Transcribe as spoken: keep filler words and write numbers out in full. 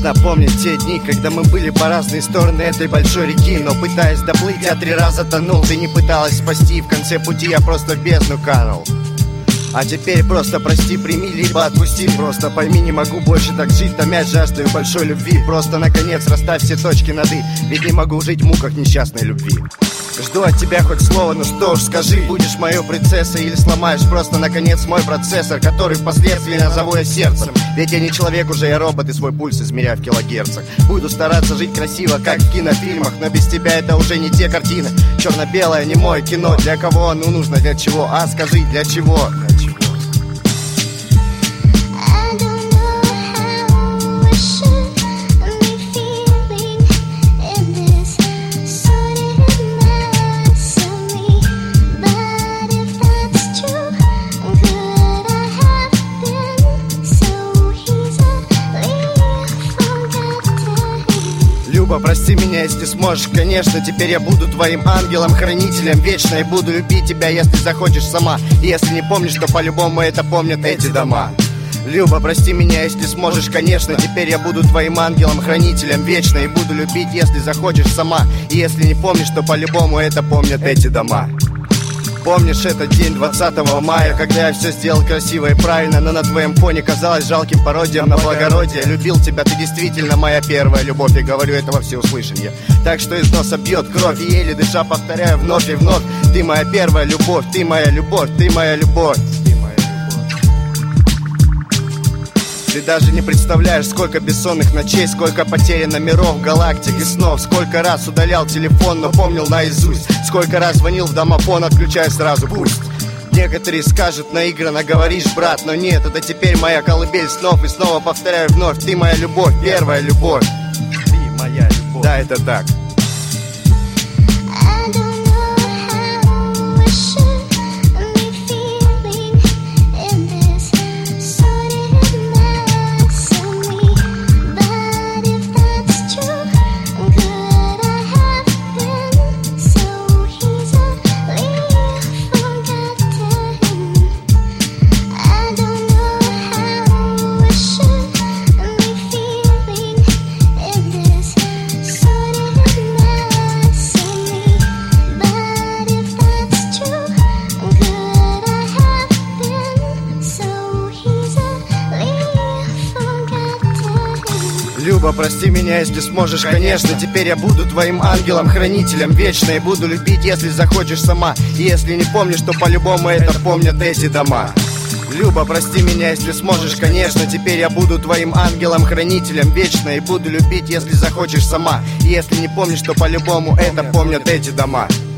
Страшно помнить те дни, когда мы были по разные стороны этой большой реки. Но пытаясь доплыть, я три раза тонул. Ты не пыталась спасти, в конце пути я просто в бездну канул. А теперь просто прости, прими, либо отпусти. Просто пойми, не могу больше так жить, томять жаждой большой любви. Просто наконец расставь все точки над «и», ведь не могу жить в муках несчастной любви. Жду от тебя хоть слово, ну что уж скажи. Будешь моей принцессой или сломаешь просто наконец мой процессор, который впоследствии назову я сердцем. Ведь я не человек уже, я робот, и свой пульс измеряю в килогерцах. Буду стараться жить красиво, как в кинофильмах, но без тебя это уже не те картины. Черно-белое, не мое кино. Для кого оно нужно, для чего? А скажи, для чего? Для чего? Люба, прости меня, если сможешь, конечно. Теперь я буду твоим ангелом-хранителем вечно, и буду любить тебя, если захочешь сама. И если не помнишь, то по-любому это помнят эти дома. Люба, прости меня, если сможешь, конечно. Теперь я буду твоим ангелом-хранителем вечно, и буду любить, если захочешь сама. И если не помнишь, то по-любому это помнят эти дома. Помнишь этот день двадцатого мая, когда я все сделал красиво и правильно, но на твоем фоне казалось жалким пародиям на благородие. Любил тебя, ты действительно моя первая любовь, и говорю это во всеуслышание. Так что из носа бьет кровь, и еле дыша повторяю вновь и вновь: ты моя первая любовь, ты моя любовь, ты моя любовь. Ты даже не представляешь, сколько бессонных ночей, сколько потеряно миров, галактик и снов. Сколько раз удалял телефон, но помнил наизусть. Сколько раз звонил в домофон, отключай сразу пусть. Некоторые скажут, наигранно говоришь, брат, но нет, это теперь моя колыбель снов. И снова повторяю вновь: ты моя любовь, первая любовь. Ты моя любовь. Да, это так. Люба, прости меня, если сможешь, конечно. Теперь я буду твоим ангелом-хранителем вечно, и буду любить, если захочешь сама. И если не помнишь, то по-любому это помнят эти дома. Люба, прости меня, если сможешь, конечно. Теперь я буду твоим ангелом-хранителем вечно, и буду любить, если захочешь сама. И если не помнишь, то по-любому это помнят эти дома.